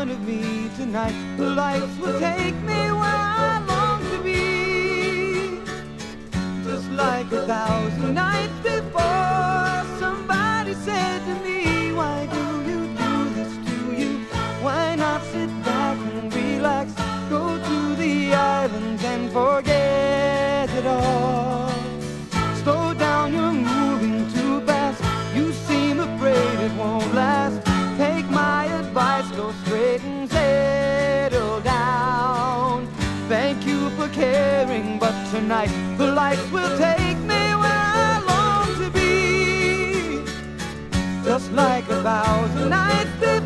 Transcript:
front of me tonight. The lights will take me where I long to be. Just like 1,000 nights before, somebody said to me, why do you do this to you? Why not sit back and relax? Go to the islands and forget it all. Slow down, you're moving too fast. You seem afraid it won't last. Take my advice, go straight and settle down. Thank you for caring, but tonight the lights will take me where I long to be. Just like 1,000 nights before.